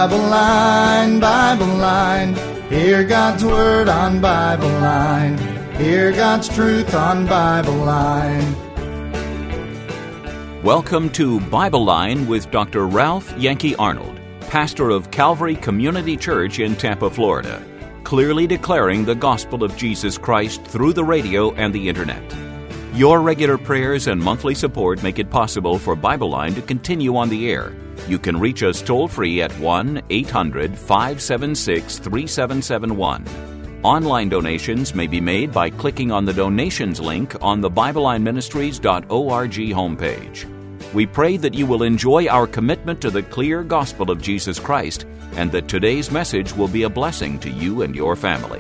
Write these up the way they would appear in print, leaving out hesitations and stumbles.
Bible Line, Bible Line. Hear God's Word on Bible Line. Hear God's truth on Bible Line. Welcome to Bible Line with Dr. Ralph Yankee Arnold, pastor of Calvary Community Church in Tampa, Florida, clearly declaring the gospel of Jesus Christ through the radio and the internet. Your regular prayers and monthly support make it possible for Bible Line to continue on the air. You can reach us toll-free at 1-800-576-3771. Online donations may be made by clicking on the donations link on the BibleLineMinistries.org homepage. We pray that you will enjoy our commitment to the clear gospel of Jesus Christ and that today's message will be a blessing to you and your family.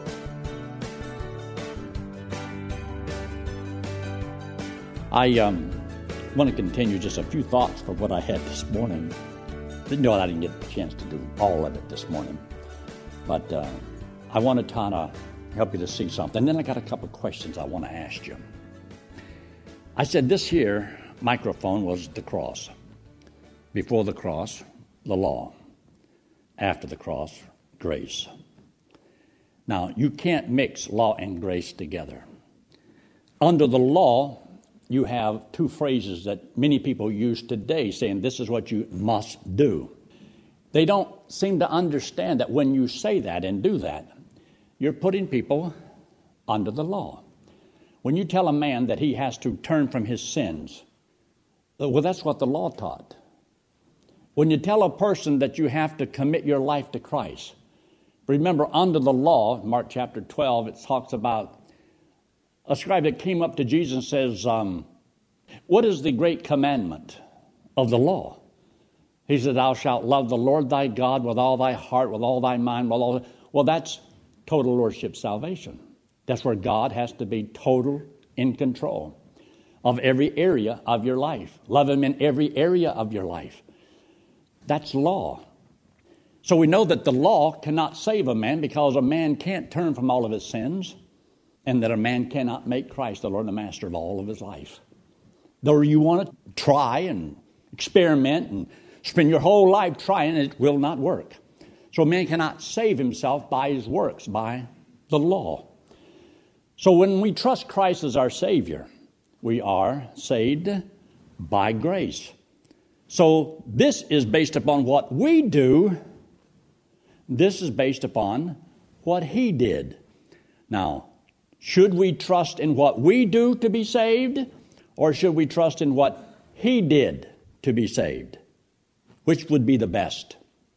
I want to continue just a few thoughts from what I had this morning. Didn't know I didn't get a chance to do all of it this morning. But I want to kind of help you to see something. Then I got a couple of questions I want to ask you. I said this here microphone was the cross. Before the cross, the law. After the cross, grace. Now, you can't mix law and grace together. Under the law, you have two phrases that many people use today saying this is what you must do. They don't seem to understand that when you say that and do that, you're putting people under the law. When you tell a man that he has to turn from his sins, well, that's what the law taught. When you tell a person that you have to commit your life to Christ, remember under the law, Mark chapter 12, it talks about a scribe that came up to Jesus and says, what is the great commandment of the law? He said, thou shalt love the Lord thy God with all thy heart, with all thy mind, with all... Well, that's total lordship salvation. That's where God has to be total in control of every area of your life. Love him in every area of your life. That's law. So we know that the law cannot save a man because a man can't turn from all of his sins, and that a man cannot make Christ the Lord and the Master of all of his life. Though you want to try and experiment and spend your whole life trying, it will not work. So a man cannot save himself by his works, by the law. So when we trust Christ as our Savior, we are saved by grace. So this is based upon what we do. This is based upon what He did. Now, should we trust in what we do to be saved, or should we trust in what He did to be saved? Which would be the best?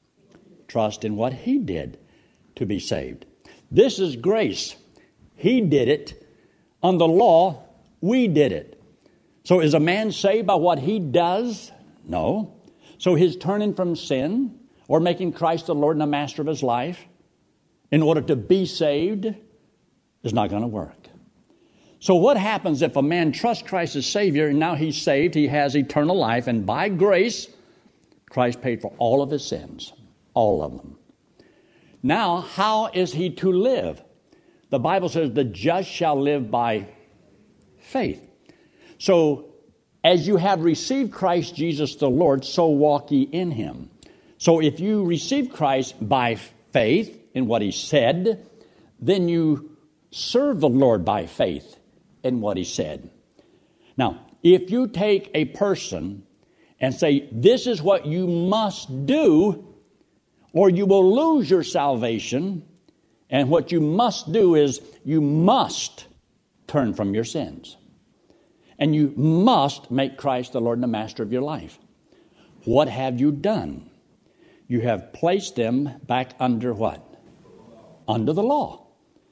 Trust in what He did to be saved. This is grace. He did it. On the law, we did it. So is a man saved by what he does? No. So his turning from sin or making Christ the Lord and the Master of his life in order to be saved is not going to work. So what happens if a man trusts Christ as Savior and now he's saved, he has eternal life, and by grace, Christ paid for all of his sins, all of them. Now, how is he to live? The Bible says the just shall live by faith. So, as you have received Christ Jesus the Lord, so walk ye in him. So if you receive Christ by faith in what he said, then you serve the Lord by faith in what he said. Now, if you take a person and say, this is what you must do, or you will lose your salvation, and what you must do is you must turn from your sins. And you must make Christ the Lord and the Master of your life. What have you done? You have placed them back under what? Under the law.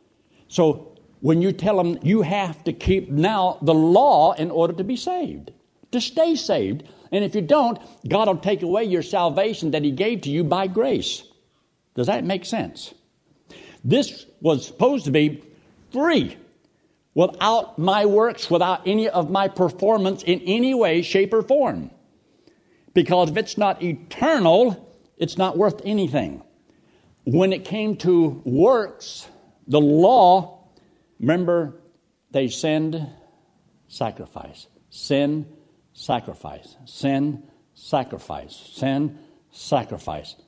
So when you tell them you have to keep now the law in order to be saved, to stay saved. And if you don't, God will take away your salvation that He gave to you by grace. Does that make sense? This was supposed to be free. Without my works, without any of my performance in any way, shape, or form. Because if it's not eternal, it's not worth anything. When it came to works, the law, remember, they sinned, sacrifice. Sin, sacrifice. Sin, sacrifice. Sin, sacrifice.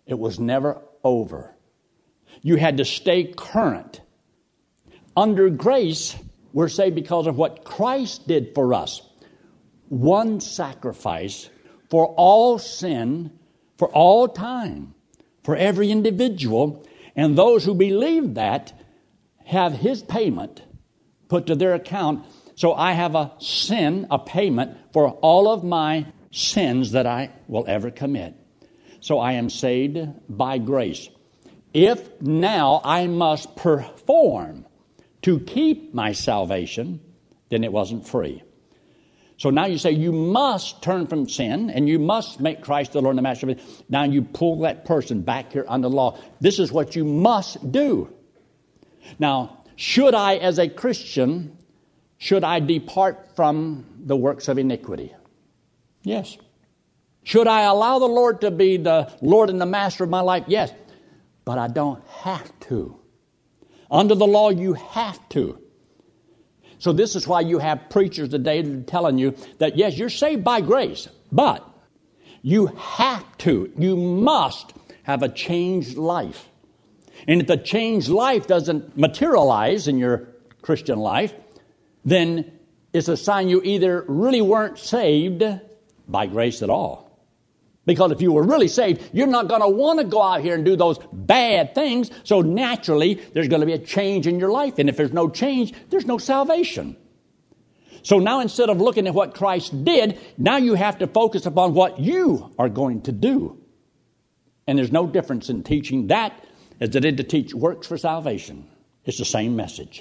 It was never over. You had to stay current. Under grace, we're saved because of what Christ did for us. One sacrifice for all sin, for all time, for every individual. And those who believe that have His payment put to their account. So I have a payment for all of my sins that I will ever commit. So I am saved by grace. If now I must perform to keep my salvation, then it wasn't free. So now you say you must turn from sin and you must make Christ the Lord and the Master of it. Now you pull that person back here under the law. This is what you must do. Now, should I, as a Christian, should I depart from the works of iniquity? Yes. Should I allow the Lord to be the Lord and the Master of my life? Yes. But I don't have to. Under the law, you have to. So this is why you have preachers today that are telling you that, yes, you're saved by grace, but you have to, you must have a changed life. And if the changed life doesn't materialize in your Christian life, then it's a sign you either really weren't saved by grace at all. Because if you were really saved, you're not going to want to go out here and do those bad things. So naturally, there's going to be a change in your life. And if there's no change, there's no salvation. So now instead of looking at what Christ did, now you have to focus upon what you are going to do. And there's no difference in teaching that as it is to teach works for salvation. It's the same message.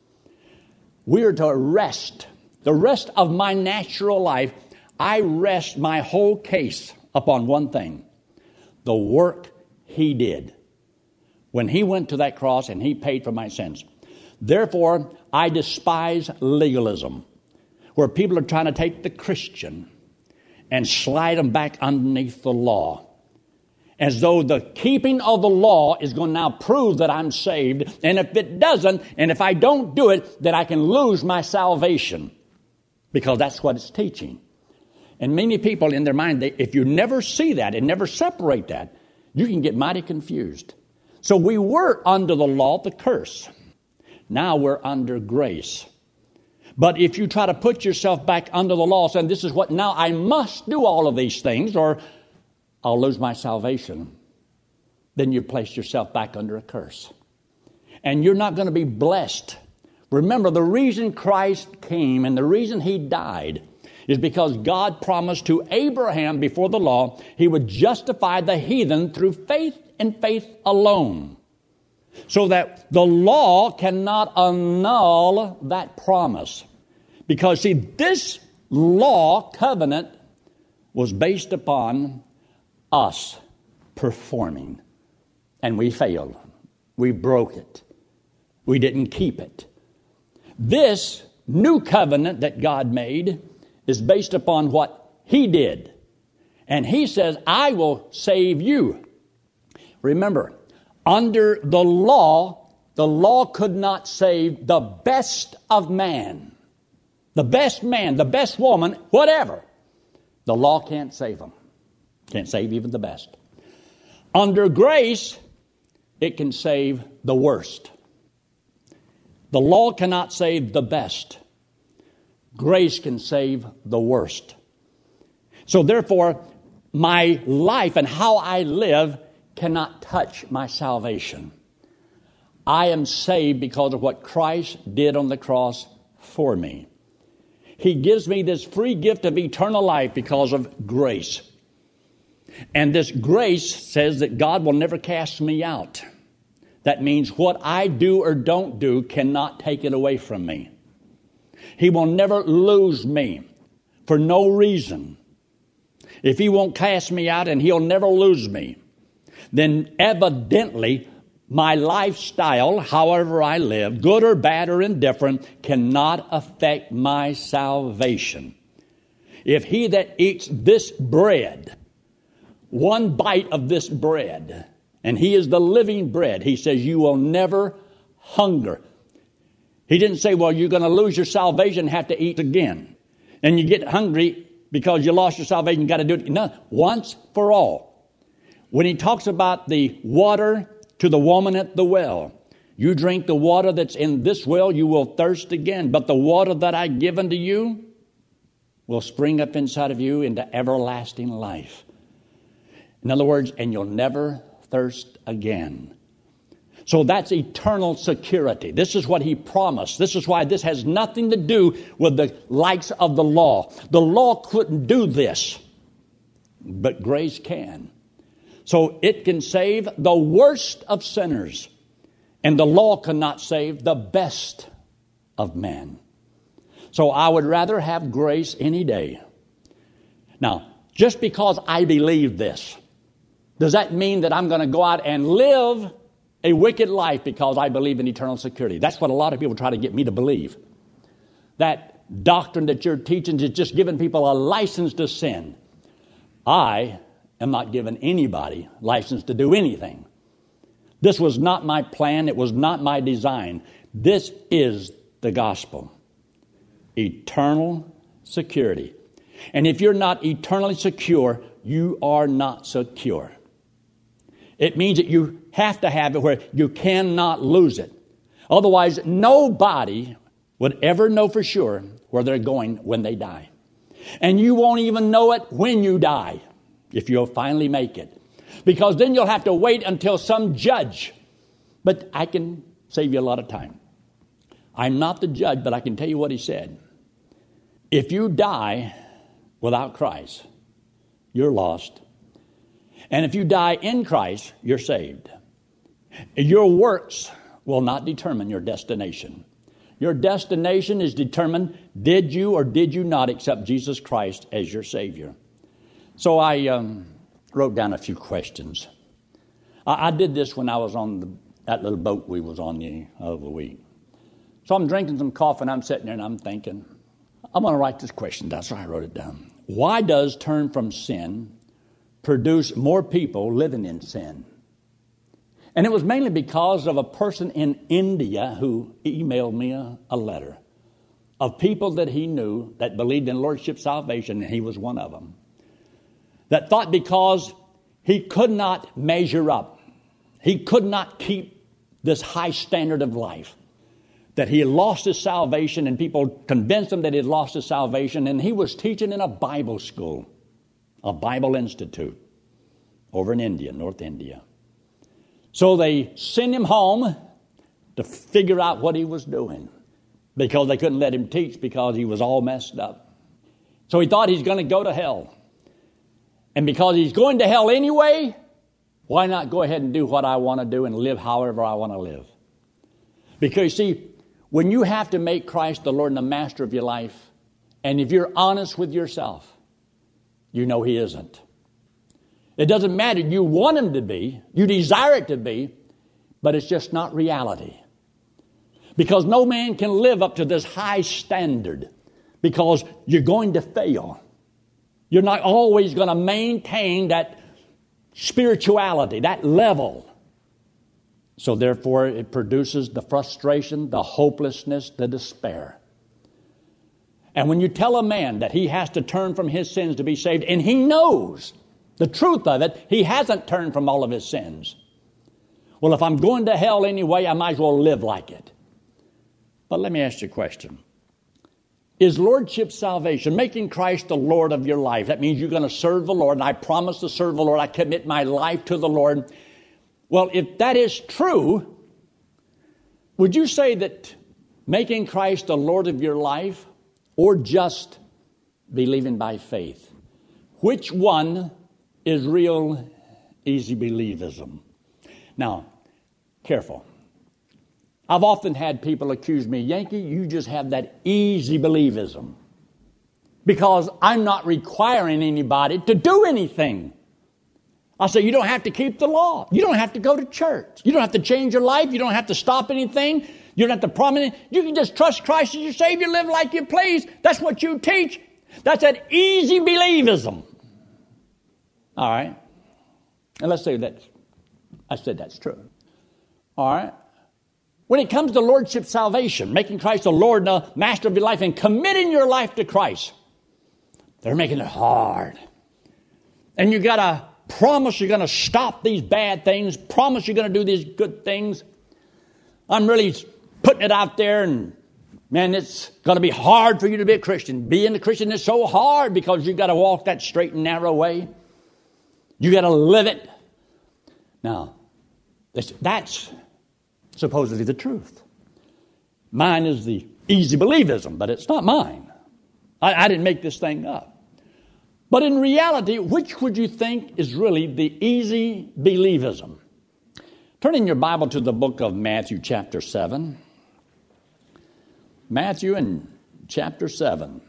We are to rest. The rest of my natural life, I rest my whole case upon one thing, the work He did when He went to that cross and He paid for my sins. Therefore, I despise legalism, where people are trying to take the Christian and slide them back underneath the law, as though the keeping of the law is going to now prove that I'm saved, and if it doesn't, and if I don't do it, then I can lose my salvation, because that's what it's teaching. And many people in their mind, if you never see that and never separate that, you can get mighty confused. So we were under the law, the curse. Now we're under grace. But if you try to put yourself back under the law, saying this is what now I must do all of these things or I'll lose my salvation, then you place yourself back under a curse. And you're not going to be blessed. Remember, the reason Christ came and the reason He died is because God promised to Abraham before the law He would justify the heathen through faith and faith alone. So that the law cannot annul that promise. Because, see, this law covenant was based upon us performing. And we failed. We broke it. We didn't keep it. This new covenant that God made is based upon what He did. And He says, I will save you. Remember, under the law could not save the best of man. The best man, the best woman, whatever. The law can't save them. Can't save even the best. Under grace, it can save the worst. The law cannot save the best. Grace can save the worst. So therefore, my life and how I live cannot touch my salvation. I am saved because of what Christ did on the cross for me. He gives me this free gift of eternal life because of grace. And this grace says that God will never cast me out. That means what I do or don't do cannot take it away from me. He will never lose me for no reason. If He won't cast me out and He'll never lose me, then evidently my lifestyle, however I live, good or bad or indifferent, cannot affect my salvation. If he that eats this bread, one bite of this bread, and He is the living bread, He says you will never hunger. He didn't say, well, you're going to lose your salvation and have to eat again. And you get hungry because you lost your salvation, you got to do it. No, once for all. When he talks about the water to the woman at the well, you drink the water that's in this well, you will thirst again. But the water that I give unto you will spring up inside of you into everlasting life. In other words, and you'll never thirst again. So that's eternal security. This is what he promised. This is why this has nothing to do with the likes of the law. The law couldn't do this, but grace can. So it can save the worst of sinners, and the law cannot save the best of men. So I would rather have grace any day. Now, just because I believe this, does that mean that I'm going to go out and live a wicked life because I believe in eternal security? That's what a lot of people try to get me to believe. That doctrine that you're teaching is just giving people a license to sin. I am not giving anybody license to do anything. This was not my plan. It was not my design. This is the gospel. Eternal security. And if you're not eternally secure, you are not secure. It means that you have to have it where you cannot lose it. Otherwise, nobody would ever know for sure where they're going when they die. And you won't even know it when you die, if you'll finally make it. Because then you'll have to wait until some judge. But I can save you a lot of time. I'm not the judge, but I can tell you what he said. If you die without Christ, you're lost. And if you die in Christ, you're saved. Your works will not determine your destination. Your destination is determined, did you or did you not accept Jesus Christ as your Savior? So I wrote down a few questions. I did this when I was on that little boat we was on the other week. So I'm drinking some coffee and I'm sitting there and I'm thinking, I'm going to write this question down. So I wrote it down. Why does turn from sin produce more people living in sin? And it was mainly because of a person in India who emailed me a letter of people that he knew that believed in Lordship salvation, and he was one of them, that thought because he could not measure up, he could not keep this high standard of life, that he had lost his salvation, and people convinced him that he had lost his salvation, and he was teaching in a Bible school, a Bible institute over in India, North India. So they sent him home to figure out what he was doing because they couldn't let him teach because he was all messed up. So he thought he's going to go to hell. And because he's going to hell anyway, why not go ahead and do what I want to do and live however I want to live? Because, you see, when you have to make Christ the Lord and the master of your life, and if you're honest with yourself, you know he isn't. It doesn't matter. You want him to be. You desire it to be. But it's just not reality. Because no man can live up to this high standard. Because you're going to fail. You're not always going to maintain that spirituality, that level. So therefore it produces the frustration, the hopelessness, the despair. And when you tell a man that he has to turn from his sins to be saved, and he knows the truth of it, he hasn't turned from all of his sins. Well, if I'm going to hell anyway, I might as well live like it. But let me ask you a question. Is Lordship salvation, making Christ the Lord of your life, that means you're going to serve the Lord, and I promise to serve the Lord, I commit my life to the Lord. Well, if that is true, would you say that making Christ the Lord of your life or just believing by faith, which one is real easy believism? Now, careful. I've often had people accuse me, Yankee, you just have that easy believism because I'm not requiring anybody to do anything. I say, you don't have to keep the law. You don't have to go to church. You don't have to change your life. You don't have to stop anything. You don't have to promise anything. You can just trust Christ as your Savior, live like you please. That's what you teach. That's that easy believism. All right. And let's say that I said that's true. All right. When it comes to Lordship salvation, making Christ the Lord and the master of your life and committing your life to Christ, they're making it hard. And you got to promise you're going to stop these bad things, promise you're going to do these good things. I'm really putting it out there, and man, it's going to be hard for you to be a Christian. Being a Christian is so hard because you've got to walk that straight and narrow way. You got to live it. Now, that's supposedly the truth. Mine is the easy believism, but it's not mine. I didn't make this thing up. But in reality, which would you think is really the easy believism? Turn in your Bible to the book of Matthew chapter 7. Matthew in chapter 7.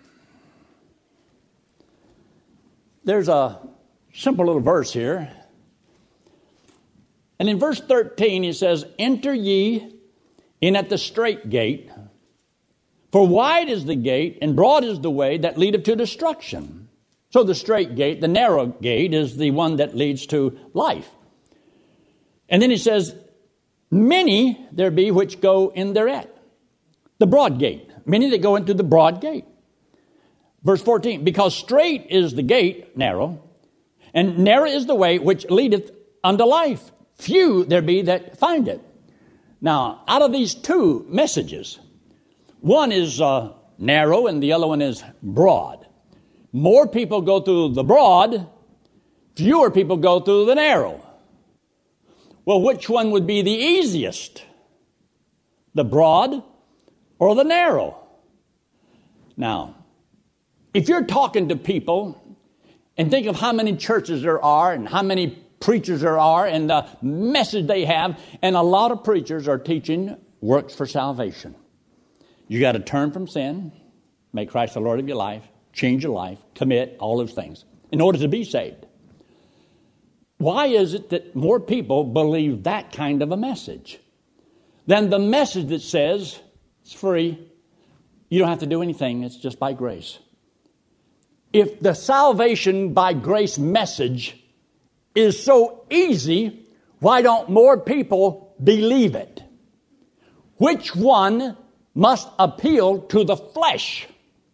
There's a simple little verse here. And in verse 13 he says, "Enter ye in at the strait gate, for wide is the gate, and broad is the way that leadeth to destruction." So the strait gate, the narrow gate, is the one that leads to life. And then he says, "Many there be which go in thereat." The broad gate. Many that go into the broad gate. Verse 14, "Because strait is the gate, narrow, and narrow is the way which leadeth unto life. Few there be that find it." Now, out of these two messages, one is narrow and the other one is broad. More people go through the broad, fewer people go through the narrow. Well, which one would be the easiest? The broad or the narrow? Now, if you're talking to people and think of how many churches there are and how many preachers there are and the message they have, and a lot of preachers are teaching works for salvation. You got to turn from sin, make Christ the Lord of your life, change your life, commit, all those things in order to be saved. Why is it that more people believe that kind of a message than the message that says it's free, you don't have to do anything, it's just by grace? If the salvation by grace message is so easy, why don't more people believe it? Which one must appeal to the flesh?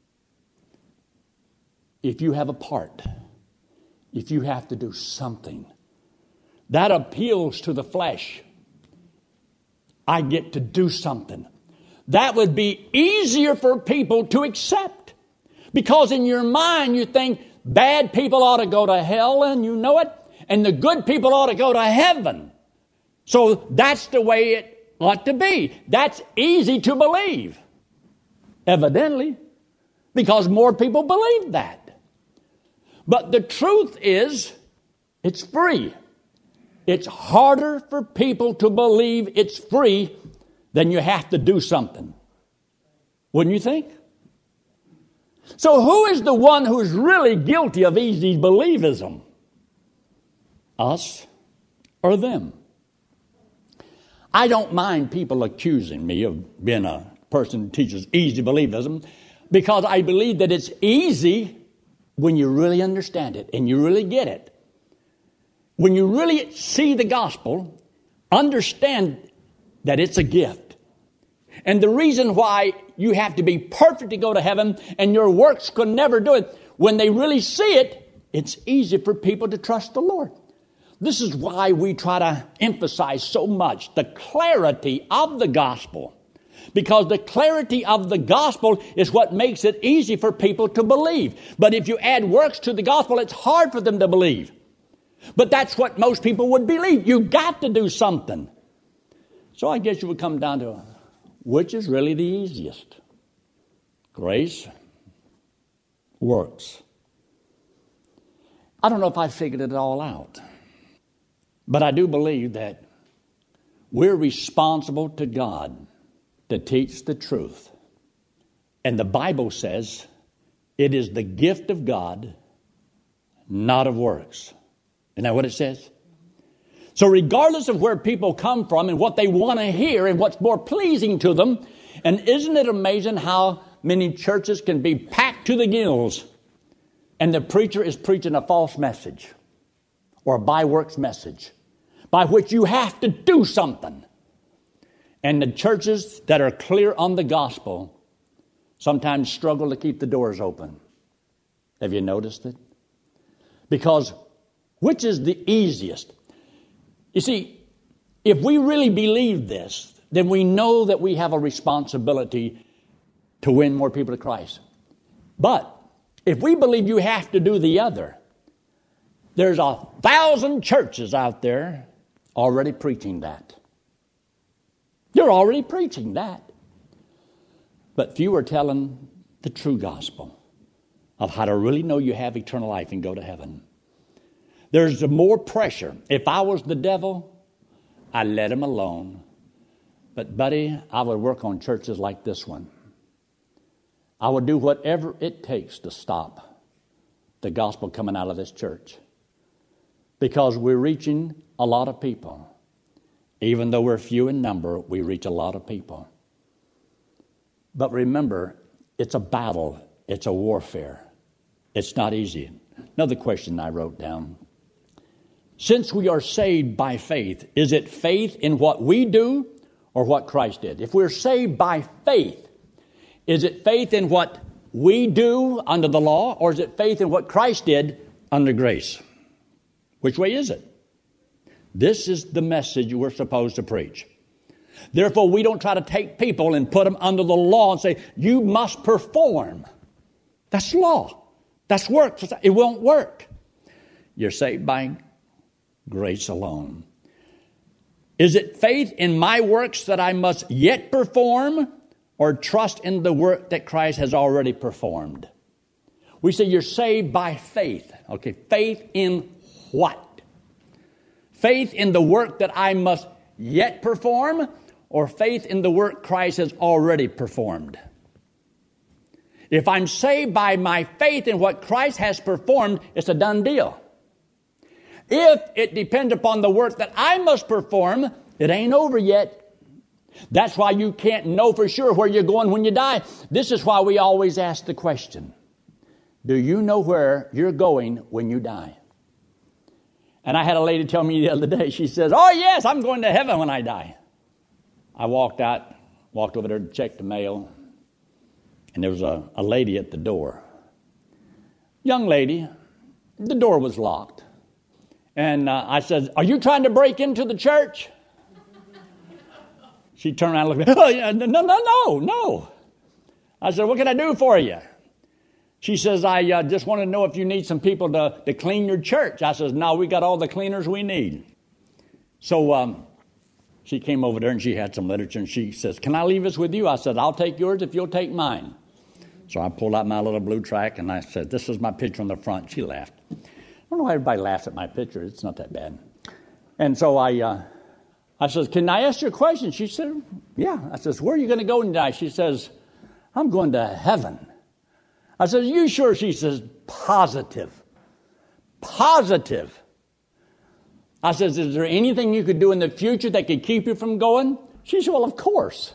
If you have a part, if you have to do something, that appeals to the flesh. I get to do something. That would be easier for people to accept. Because in your mind you think bad people ought to go to hell, and you know it, and the good people ought to go to heaven. So that's the way it ought to be. That's easy to believe, evidently, because more people believe that. But the truth is, it's free. It's harder for people to believe it's free than you have to do something. Wouldn't you think? So who is the one who is really guilty of easy believism? Us or them? I don't mind people accusing me of being a person who teaches easy believism, because I believe that it's easy when you really understand it and you really get it. When you really see the gospel, understand that it's a gift. And the reason why you have to be perfect to go to heaven and your works could never do it, when they really see it, it's easy for people to trust the Lord. This is why we try to emphasize so much the clarity of the gospel. Because the clarity of the gospel is what makes it easy for people to believe. But if you add works to the gospel, it's hard for them to believe. But that's what most people would believe. You got to do something. So I guess you would come down to which is really the easiest? Grace, works. I don't know if I figured it all out. But I do believe that we're responsible to God to teach the truth. And the Bible says it is the gift of God, not of works. Isn't that what it says? So regardless of where people come from and what they want to hear and what's more pleasing to them, and isn't it amazing how many churches can be packed to the gills and the preacher is preaching a false message or a by-works message by which you have to do something. And the churches that are clear on the gospel sometimes struggle to keep the doors open. Have you noticed it? Because Which is the easiest? You see, if we really believe this, then we know that we have a responsibility to win more people to Christ. But if we believe you have to do the other, there's 1,000 churches out there already preaching that. You're already preaching that. But few are telling the true gospel of how to really know you have eternal life and go to heaven. There's more pressure. If I was the devil, I'd let him alone. But, buddy, I would work on churches like this one. I would do whatever it takes to stop the gospel coming out of this church. Because we're reaching a lot of people. Even though we're few in number, we reach a lot of people. But remember, it's a battle. It's a warfare. It's not easy. Another question I wrote down. Since we are saved by faith, is it faith in what we do or what Christ did? If we're saved by faith, is it faith in what we do under the law, or is it faith in what Christ did under grace? Which way is it? This is the message we're supposed to preach. Therefore, we don't try to take people and put them under the law and say, you must perform. That's law. That's work. It won't work. You're saved by grace alone. Is it faith in my works that I must yet perform, or trust in the work that Christ has already performed? We say you're saved by faith. Okay, faith in what? Faith in the work that I must yet perform, or faith in the work Christ has already performed? If I'm saved by my faith in what Christ has performed, it's a done deal. If it depends upon the work that I must perform, it ain't over yet. That's why you can't know for sure where you're going when you die. This is why we always ask the question, do you know where you're going when you die? And I had a lady tell me the other day, she says, oh yes, I'm going to heaven when I die. I walked over there to check the mail, and there was a lady at the door. Young lady, the door was locked. And I said, are you trying to break into the church? She turned around and looked at me, oh, yeah, no. I said, what can I do for you? She says, I just want to know if you need some people to clean your church. I says, no, we got all the cleaners we need. So she came over there and she had some literature and she says, can I leave this with you? I said, I'll take yours if you'll take mine. So I pulled out my little blue tract and I said, this is my picture on the front. She laughed. I don't know why everybody laughs at my picture. It's not that bad. And so I said, can I ask you a question? She said, yeah. I says, where are you going to go when you die? She says, I'm going to heaven. I said, you sure? She says, positive. Positive. I says, is there anything you could do in the future that could keep you from going? She said, well, of course.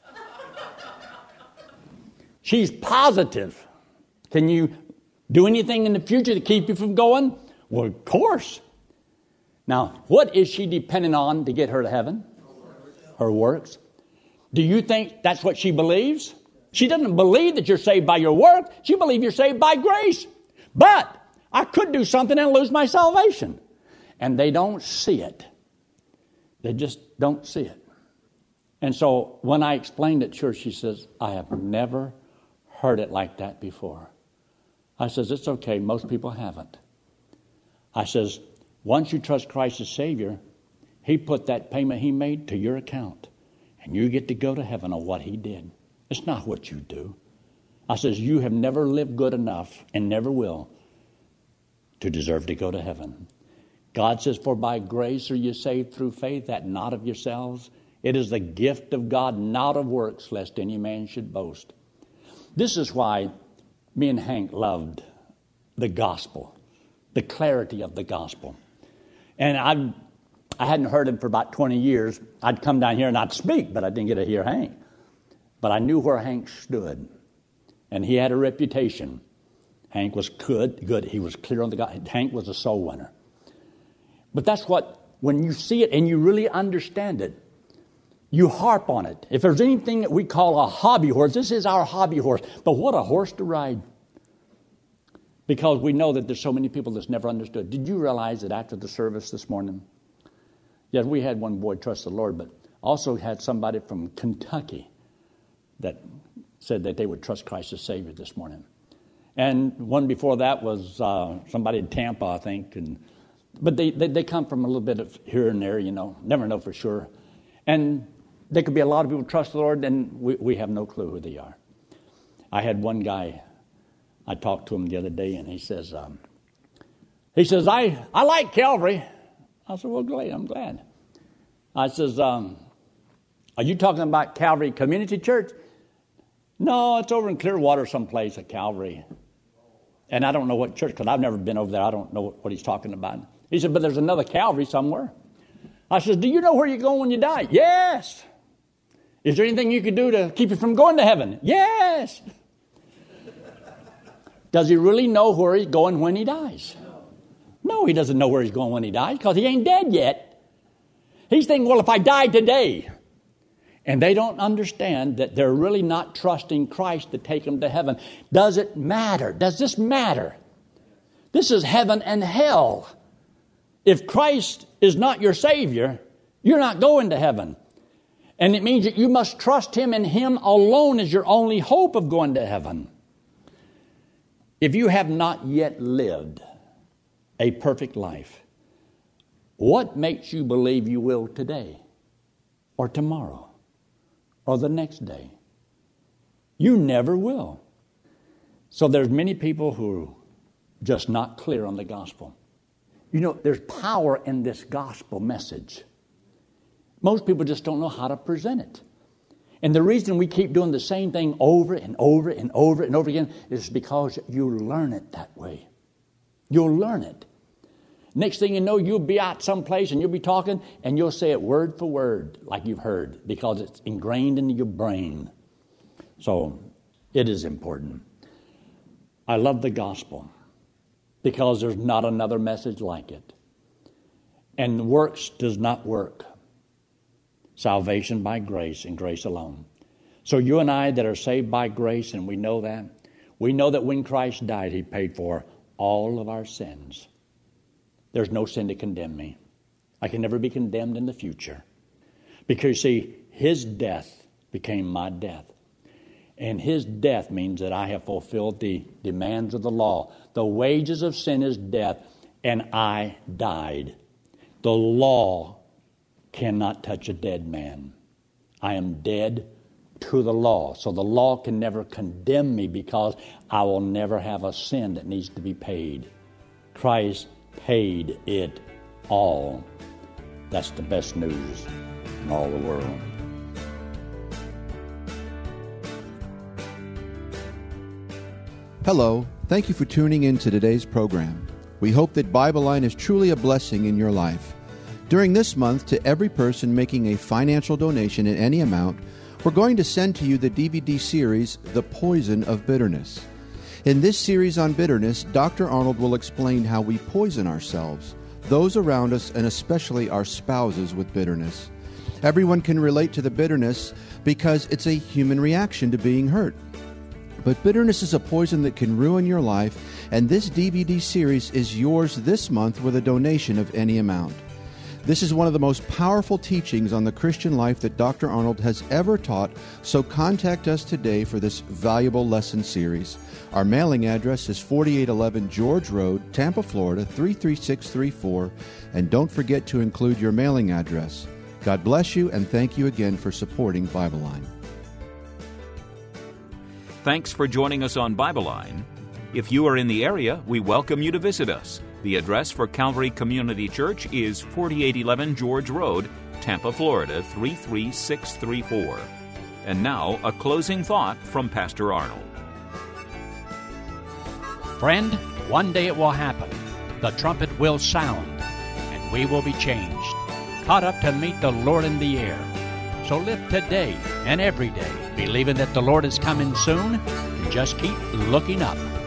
She's positive. Can you do anything in the future to keep you from going? Well, of course. Now, what is she dependent on to get her to heaven? Her works. Do you think that's what she believes? She doesn't believe that you're saved by your work. She believes you're saved by grace. But I could do something and lose my salvation. And they don't see it. They just don't see it. And so when I explained at church, she says, I have never heard it like that before. I says, it's okay. Most people haven't. I says, once you trust Christ as Savior, He put that payment He made to your account. And you get to go to heaven on what He did. It's not what you do. I says, you have never lived good enough and never will to deserve to go to heaven. God says, for by grace are you saved through faith, that not of yourselves. It is the gift of God, not of works, lest any man should boast. This is why me and Hank loved the gospel, the clarity of the gospel. And I hadn't heard him for about 20 years. I'd come down here and I'd speak, but I didn't get to hear Hank. But I knew where Hank stood. And he had a reputation. Hank was good. He was clear on the God. Hank was a soul winner. But that's what, when you see it and you really understand it, you harp on it. If there's anything that we call a hobby horse, this is our hobby horse. But what a horse to ride. Because we know that there's so many people that's never understood. Did you realize that after the service this morning, yes, we had one boy trust the Lord, but also had somebody from Kentucky that said that they would trust Christ as Savior this morning. And one before that was somebody in Tampa, I think. But they come from a little bit of here and there, never know for sure. And there could be a lot of people trust the Lord, and we have no clue who they are. I had one guy, I talked to him the other day, and he says, I like Calvary. I said, well, great, I'm glad. I says, are you talking about Calvary Community Church? No, it's over in Clearwater someplace at Calvary. And I don't know what church, because I've never been over there. I don't know what he's talking about. He said, but there's another Calvary somewhere. I said, do you know where you're going when you die? Yes. Is there anything you could do to keep you from going to heaven? Yes. Does he really know where he's going when he dies? No, he doesn't know where he's going when he dies because he ain't dead yet. He's thinking, well, if I die today. And they don't understand that they're really not trusting Christ to take them to heaven. Does it matter? Does this matter? This is heaven and hell. If Christ is not your Savior, you're not going to heaven. And it means that you must trust Him, and Him alone is your only hope of going to heaven. If you have not yet lived a perfect life, what makes you believe you will today or tomorrow or the next day? You never will. So there's many people who are just not clear on the gospel. There's power in this gospel message. Most people just don't know how to present it. And the reason we keep doing the same thing over and over and over and over again is because you learn it that way. You'll learn it. Next thing you know, you'll be out someplace and you'll be talking and you'll say it word for word like you've heard because it's ingrained into your brain. So it is important. I love the gospel because there's not another message like it. And works does not work. Salvation by grace and grace alone. So you and I that are saved by grace, and we know that when Christ died, He paid for all of our sins. There's no sin to condemn me. I can never be condemned in the future. Because, see, His death became my death. And His death means that I have fulfilled the demands of the law. The wages of sin is death, and I died. The law cannot touch a dead man. I am dead to the law. So the law can never condemn me because I will never have a sin that needs to be paid. Christ paid it all. That's the best news in all the world. Hello, thank you for tuning in to today's program. We hope that Bible Line is truly a blessing in your life. During this month, to every person making a financial donation in any amount, we're going to send to you the DVD series, The Poison of Bitterness. In this series on bitterness, Dr. Arnold will explain how we poison ourselves, those around us, and especially our spouses with bitterness. Everyone can relate to the bitterness because it's a human reaction to being hurt. But bitterness is a poison that can ruin your life, and this DVD series is yours this month with a donation of any amount. This is one of the most powerful teachings on the Christian life that Dr. Arnold has ever taught, so contact us today for this valuable lesson series. Our mailing address is 4811 George Road, Tampa, Florida, 33634, and don't forget to include your mailing address. God bless you, and thank you again for supporting Bible Line. Thanks for joining us on Bible Line. If you are in the area, we welcome you to visit us. The address for Calvary Community Church is 4811 George Road, Tampa, Florida, 33634. And now, a closing thought from Pastor Arnold. Friend, one day it will happen. The trumpet will sound, and we will be changed, caught up to meet the Lord in the air. So live today and every day, believing that the Lord is coming soon, and just keep looking up.